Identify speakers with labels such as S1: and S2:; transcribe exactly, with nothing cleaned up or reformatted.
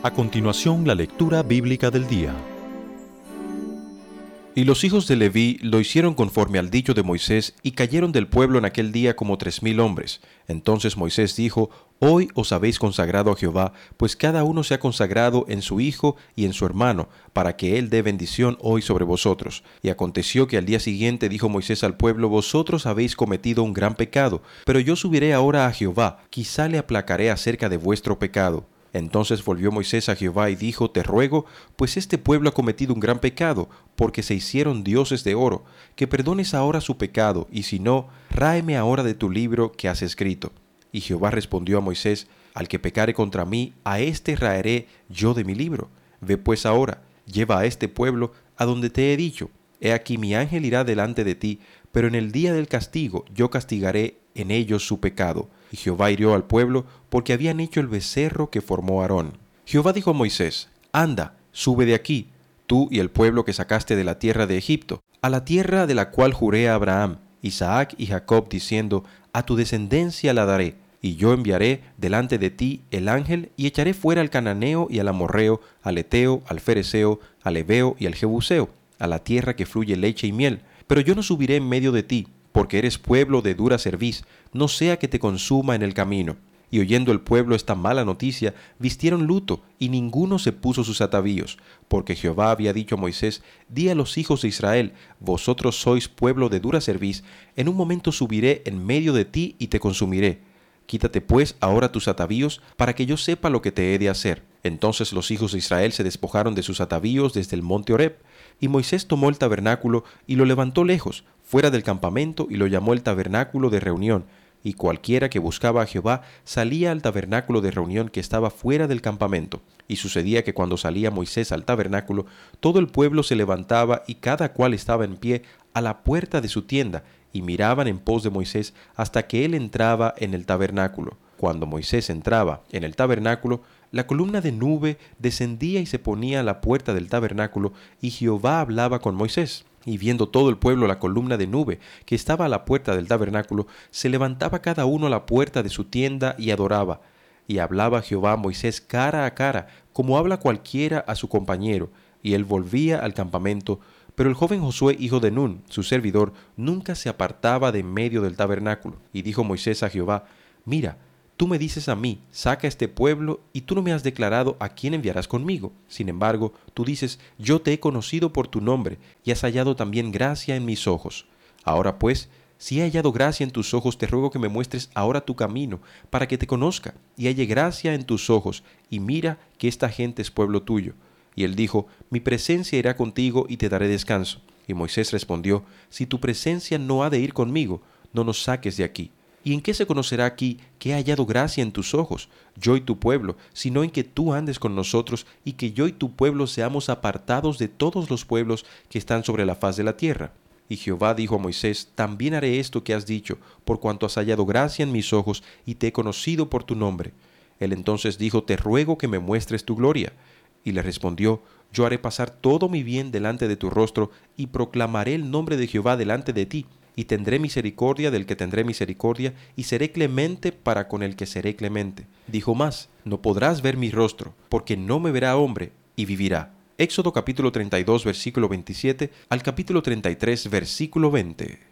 S1: A continuación, la lectura bíblica del día. Y los hijos de Leví lo hicieron conforme al dicho de Moisés, y cayeron del pueblo en aquel día como tres mil hombres. Entonces Moisés dijo: Hoy os habéis consagrado a Jehová, pues cada uno se ha consagrado en su hijo y en su hermano, para que él dé bendición hoy sobre vosotros. Y aconteció que al día siguiente dijo Moisés al pueblo: Vosotros habéis cometido un gran pecado, pero yo subiré ahora a Jehová, quizá le aplacaré acerca de vuestro pecado. Entonces volvió Moisés a Jehová y dijo: Te ruego, pues este pueblo ha cometido un gran pecado, porque se hicieron dioses de oro, que perdones ahora su pecado, y si no, ráeme ahora de tu libro que has escrito. Y Jehová respondió a Moisés: Al que pecare contra mí, a éste raeré yo de mi libro. Ve pues ahora, lleva a este pueblo a donde te he dicho. He aquí mi ángel irá delante de ti, pero en el día del castigo yo castigaré en ellos su pecado. Y Jehová hirió al pueblo, porque habían hecho el becerro que formó Aarón. Jehová dijo a Moisés: Anda, sube de aquí, tú y el pueblo que sacaste de la tierra de Egipto, a la tierra de la cual juré a Abraham, Isaac y Jacob, diciendo: A tu descendencia la daré. Y yo enviaré delante de ti el ángel, y echaré fuera al cananeo y al amorreo, al eteo, al fereceo, al heveo y al jebuseo, a la tierra que fluye leche y miel. Pero yo no subiré en medio de ti, porque eres pueblo de dura cerviz, no sea que te consuma en el camino. Y oyendo el pueblo esta mala noticia, vistieron luto, y ninguno se puso sus atavíos, porque Jehová había dicho a Moisés: Di a los hijos de Israel: Vosotros sois pueblo de dura cerviz, en un momento subiré en medio de ti y te consumiré. Quítate pues ahora tus atavíos, para que yo sepa lo que te he de hacer. Entonces los hijos de Israel se despojaron de sus atavíos desde el monte Horeb, y Moisés tomó el tabernáculo y lo levantó lejos, fuera del campamento, y lo llamó el tabernáculo de reunión. Y cualquiera que buscaba a Jehová salía al tabernáculo de reunión que estaba fuera del campamento. Y sucedía que cuando salía Moisés al tabernáculo, todo el pueblo se levantaba y cada cual estaba en pie a la puerta de su tienda, y miraban en pos de Moisés hasta que él entraba en el tabernáculo. Cuando Moisés entraba en el tabernáculo, la columna de nube descendía y se ponía a la puerta del tabernáculo, y Jehová hablaba con Moisés. Y viendo todo el pueblo la columna de nube que estaba a la puerta del tabernáculo, se levantaba cada uno a la puerta de su tienda y adoraba. Y hablaba Jehová a Moisés cara a cara, como habla cualquiera a su compañero, y él volvía al campamento. Pero el joven Josué, hijo de Nun, su servidor, nunca se apartaba de en medio del tabernáculo. Y dijo Moisés a Jehová: Mira, tú me dices a mí: saca este pueblo, y tú no me has declarado a quién enviarás conmigo. Sin embargo, tú dices: yo te he conocido por tu nombre, y has hallado también gracia en mis ojos. Ahora pues, si he hallado gracia en tus ojos, te ruego que me muestres ahora tu camino, para que te conozca, y halle gracia en tus ojos, y mira que esta gente es pueblo tuyo. Y él dijo: Mi presencia irá contigo y te daré descanso. Y Moisés respondió: Si tu presencia no ha de ir conmigo, no nos saques de aquí. ¿Y en qué se conocerá aquí que he hallado gracia en tus ojos, yo y tu pueblo, sino en que tú andes con nosotros, y que yo y tu pueblo seamos apartados de todos los pueblos que están sobre la faz de la tierra? Y Jehová dijo a Moisés: También haré esto que has dicho, por cuanto has hallado gracia en mis ojos, y te he conocido por tu nombre. Él entonces dijo: Te ruego que me muestres tu gloria. Y le respondió: Yo haré pasar todo mi bien delante de tu rostro, y proclamaré el nombre de Jehová delante de ti, y tendré misericordia del que tendré misericordia, y seré clemente para con el que seré clemente. Dijo más: No podrás ver mi rostro, porque no me verá hombre, y vivirá. Éxodo capítulo treinta y dos, versículo veintisiete, al capítulo treinta y tres, versículo veinte.